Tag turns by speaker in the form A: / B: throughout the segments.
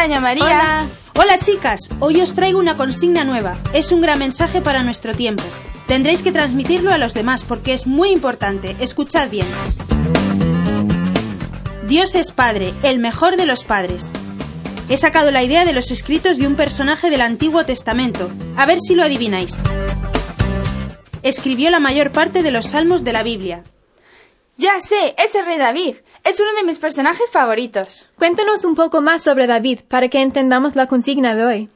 A: Hola, Ana María.
B: Hola. Hola, chicas. Hoy os traigo una consigna nueva. Es un gran mensaje para nuestro tiempo. Tendréis que transmitirlo a los demás porque es muy importante. Escuchad bien. Dios es Padre, el mejor de los padres. He sacado la idea de los escritos de un personaje del Antiguo Testamento. A ver si lo adivináis. Escribió la mayor parte de los salmos de la Biblia.
A: Ya sé, es el rey David. Es uno de mis personajes favoritos.
C: Cuéntanos un poco más sobre David para que entendamos la consigna de hoy.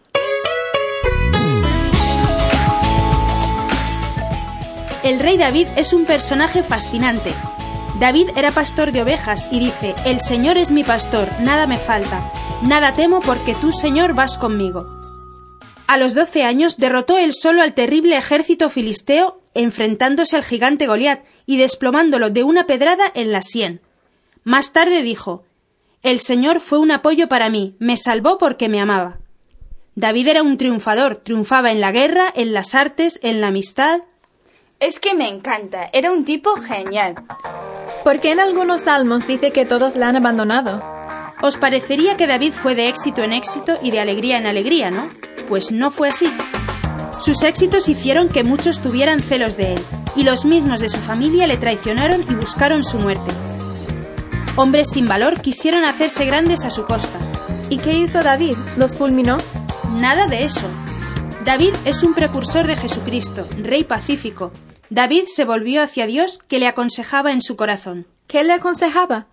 B: El rey David es un personaje fascinante. David era pastor de ovejas y dice: «El Señor es mi pastor, nada me falta. Nada temo porque tú, Señor, vas conmigo». A los 12 años derrotó él solo al terrible ejército filisteo, enfrentándose al gigante Goliat y desplomándolo de una pedrada en la sien. Más tarde dijo: «El Señor fue un apoyo para mí, me salvó porque me amaba». David era un triunfador, triunfaba en la guerra, en las artes, en la amistad.
A: Es que me encanta, era un tipo genial.
C: Porque en algunos salmos dice que todos la han abandonado.
B: Os parecería que David fue de éxito en éxito y de alegría en alegría, ¿no? Pues no fue así. Sus éxitos hicieron que muchos tuvieran celos de él, y los mismos de su familia le traicionaron y buscaron su muerte. Hombres sin valor quisieron hacerse grandes a su costa.
C: ¿Y qué hizo David? ¿Los fulminó?
B: Nada de eso. David es un precursor de Jesucristo, rey pacífico. David se volvió hacia Dios, que le aconsejaba en su corazón.
C: ¿Qué le aconsejaba?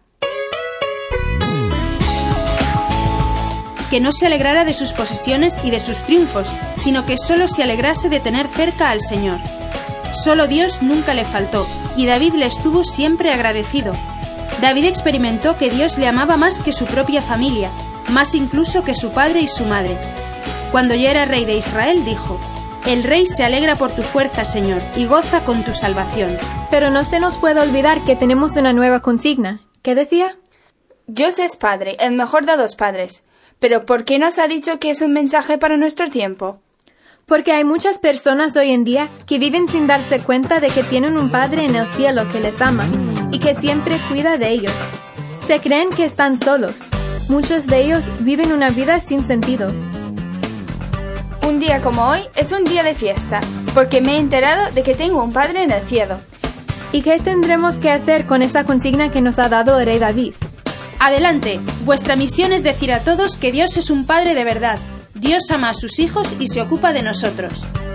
B: Que no se alegrara de sus posesiones y de sus triunfos, sino que solo se alegrase de tener cerca al Señor. Solo Dios nunca le faltó, y David le estuvo siempre agradecido. David experimentó que Dios le amaba más que su propia familia, más incluso que su padre y su madre. Cuando ya era rey de Israel, dijo: «El rey se alegra por tu fuerza, Señor, y goza con tu salvación».
C: Pero no se nos puede olvidar que tenemos una nueva consigna. ¿Qué decía?
A: Dios es Padre, el mejor de los padres. Pero ¿por qué nos ha dicho que es un mensaje para nuestro tiempo?
C: Porque hay muchas personas hoy en día que viven sin darse cuenta de que tienen un Padre en el cielo que les ama y que siempre cuida de ellos. Se creen que están solos. Muchos de ellos viven una vida sin sentido.
A: Un día como hoy es un día de fiesta, porque me he enterado de que tengo un Padre en el cielo.
C: ¿Y qué tendremos que hacer con esa consigna que nos ha dado el rey David?
B: Adelante, vuestra misión es decir a todos que Dios es un Padre de verdad. Dios ama a sus hijos y se ocupa de nosotros.